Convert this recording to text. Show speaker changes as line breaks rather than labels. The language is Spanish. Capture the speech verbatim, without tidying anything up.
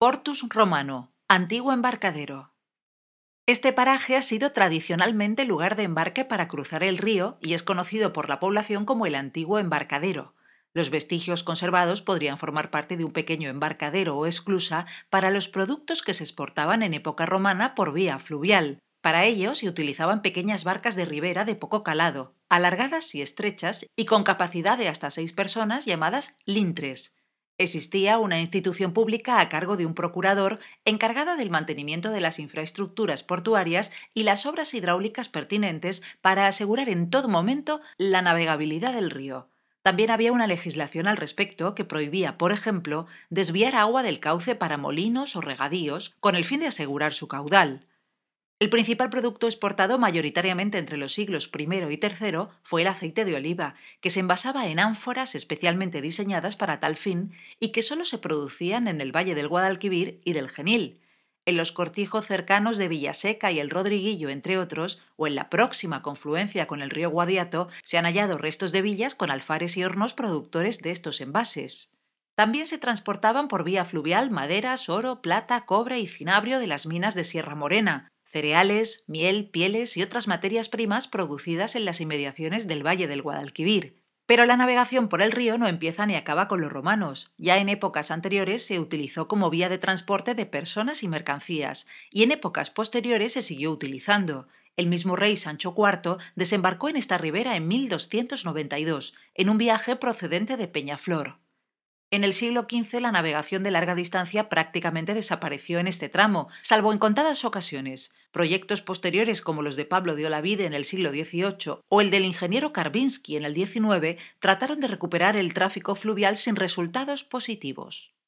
Portus Romano, antiguo embarcadero. Este paraje ha sido tradicionalmente lugar de embarque para cruzar el río y es conocido por la población como el antiguo embarcadero. Los vestigios conservados podrían formar parte de un pequeño embarcadero o esclusa para los productos que se exportaban en época romana por vía fluvial. Para ello se utilizaban pequeñas barcas de ribera de poco calado, alargadas y estrechas y con capacidad de hasta seis personas llamadas lintres. Existía una institución pública a cargo de un procurador encargada del mantenimiento de las infraestructuras portuarias y las obras hidráulicas pertinentes para asegurar en todo momento la navegabilidad del río. También había una legislación al respecto que prohibía, por ejemplo, desviar agua del cauce para molinos o regadíos con el fin de asegurar su caudal. El principal producto exportado mayoritariamente entre los siglos primero y tercero fue el aceite de oliva, que se envasaba en ánforas especialmente diseñadas para tal fin y que solo se producían en el valle del Guadalquivir y del Genil. En los cortijos cercanos de Villaseca y el Rodriguillo, entre otros, o en la próxima confluencia con el río Guadiato, se han hallado restos de villas con alfares y hornos productores de estos envases. También se transportaban por vía fluvial maderas, oro, plata, cobre y cinabrio de las minas de Sierra Morena, cereales, miel, pieles y otras materias primas producidas en las inmediaciones del valle del Guadalquivir. Pero la navegación por el río no empieza ni acaba con los romanos. Ya en épocas anteriores se utilizó como vía de transporte de personas y mercancías, y en épocas posteriores se siguió utilizando. El mismo rey Sancho cuarto desembarcó en esta ribera en mil doscientos noventa y dos, en un viaje procedente de Peñaflor. En el siglo quince la navegación de larga distancia prácticamente desapareció en este tramo, salvo en contadas ocasiones. Proyectos posteriores como los de Pablo de Olavide en el siglo dieciocho o el del ingeniero Karvinsky en el diecinueve trataron de recuperar el tráfico fluvial sin resultados positivos.